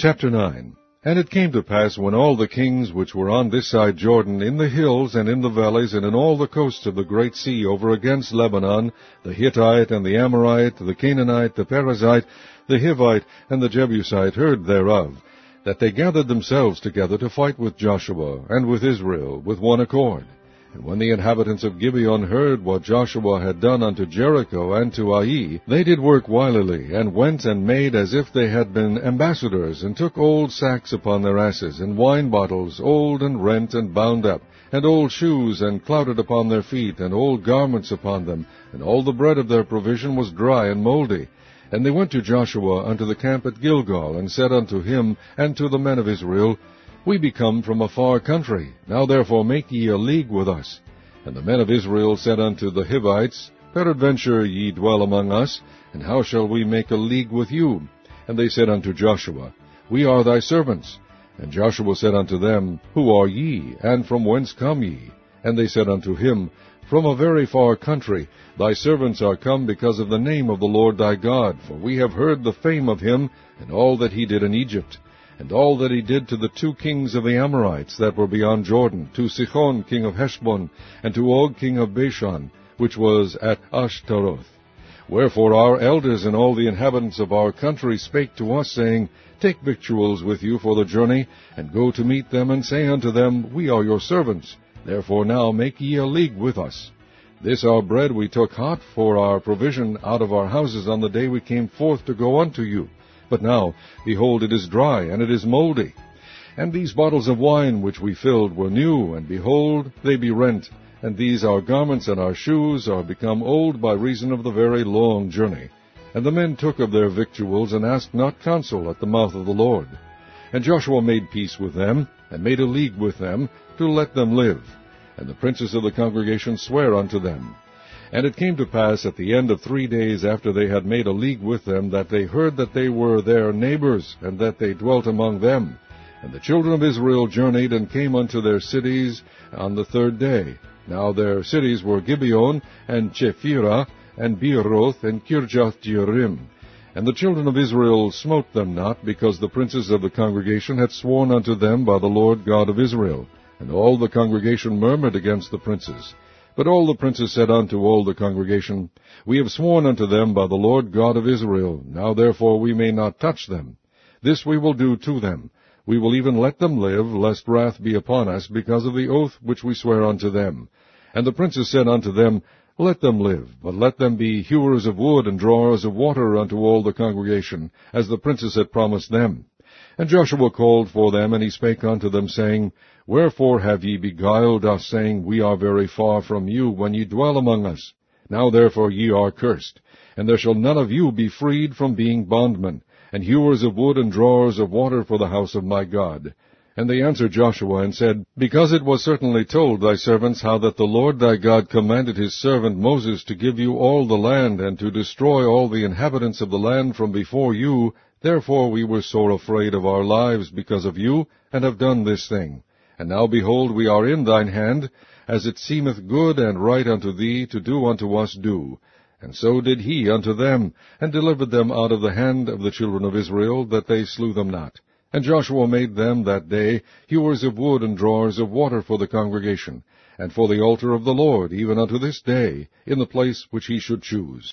Chapter 9. And it came to pass, when all the kings which were on this side Jordan, in the hills and in the valleys, and in all the coasts of the great sea over against Lebanon, the Hittite and the Amorite, the Canaanite, the Perizzite, the Hivite, and the Jebusite, heard thereof, that they gathered themselves together to fight with Joshua and with Israel with one accord. And when the inhabitants of Gibeon heard what Joshua had done unto Jericho and to Ai, they did work wilily, and went and made as if they had been ambassadors, and took old sacks upon their asses, and wine bottles, old and rent and bound up, and old shoes, and clouted upon their feet, and old garments upon them, and all the bread of their provision was dry and mouldy. And they went to Joshua unto the camp at Gilgal, and said unto him and to the men of Israel, We be come from a far country. Now therefore make ye a league with us. And the men of Israel said unto the Hivites, Peradventure ye dwell among us, and how shall we make a league with you? And they said unto Joshua, We are thy servants. And Joshua said unto them, Who are ye, and from whence come ye? And they said unto him, From a very far country. Thy servants are come because of the name of the Lord thy God, for we have heard the fame of him, and all that he did in Egypt, and all that he did to the 2 kings of the Amorites that were beyond Jordan, to Sihon king of Heshbon, and to Og king of Bashan, which was at Ashtaroth. Wherefore our elders and all the inhabitants of our country spake to us, saying, Take victuals with you for the journey, and go to meet them, and say unto them, We are your servants. Therefore now make ye a league with us. This our bread we took hot for our provision out of our houses on the day we came forth to go unto you. But now, behold, it is dry, and it is mouldy. And these bottles of wine which we filled were new, and behold, they be rent. And these our garments and our shoes are become old by reason of the very long journey. And the men took of their victuals, and asked not counsel at the mouth of the Lord. And Joshua made peace with them, and made a league with them, to let them live. And the princes of the congregation sware unto them. And it came to pass at the end of 3 days after they had made a league with them, that they heard that they were their neighbors, and that they dwelt among them. And the children of Israel journeyed, and came unto their cities on the 3rd day. Now their cities were Gibeon, and Chephirah, and Beeroth, and Kirjath-jearim. And the children of Israel smote them not, because the princes of the congregation had sworn unto them by the Lord God of Israel. And all the congregation murmured against the princes. But all the princes said unto all the congregation, We have sworn unto them by the Lord God of Israel. Now therefore we may not touch them. This we will do to them. We will even let them live, lest wrath be upon us, because of the oath which we swear unto them. And the princes said unto them, Let them live, but let them be hewers of wood and drawers of water unto all the congregation, as the princes had promised them. And Joshua called for them, and he spake unto them, saying, Wherefore have ye beguiled us, saying, We are very far from you, when ye dwell among us? Now therefore ye are cursed, and there shall none of you be freed from being bondmen, and hewers of wood and drawers of water for the house of my God. And they answered Joshua, and said, Because it was certainly told thy servants how that the Lord thy God commanded his servant Moses to give you all the land, and to destroy all the inhabitants of the land from before you, therefore we were sore afraid of our lives because of you, and have done this thing. And now, behold, we are in thine hand, as it seemeth good and right unto thee to do unto us do. And so did he unto them, and delivered them out of the hand of the children of Israel, that they slew them not. And Joshua made them that day hewers of wood and drawers of water for the congregation, and for the altar of the Lord, even unto this day, in the place which he should choose.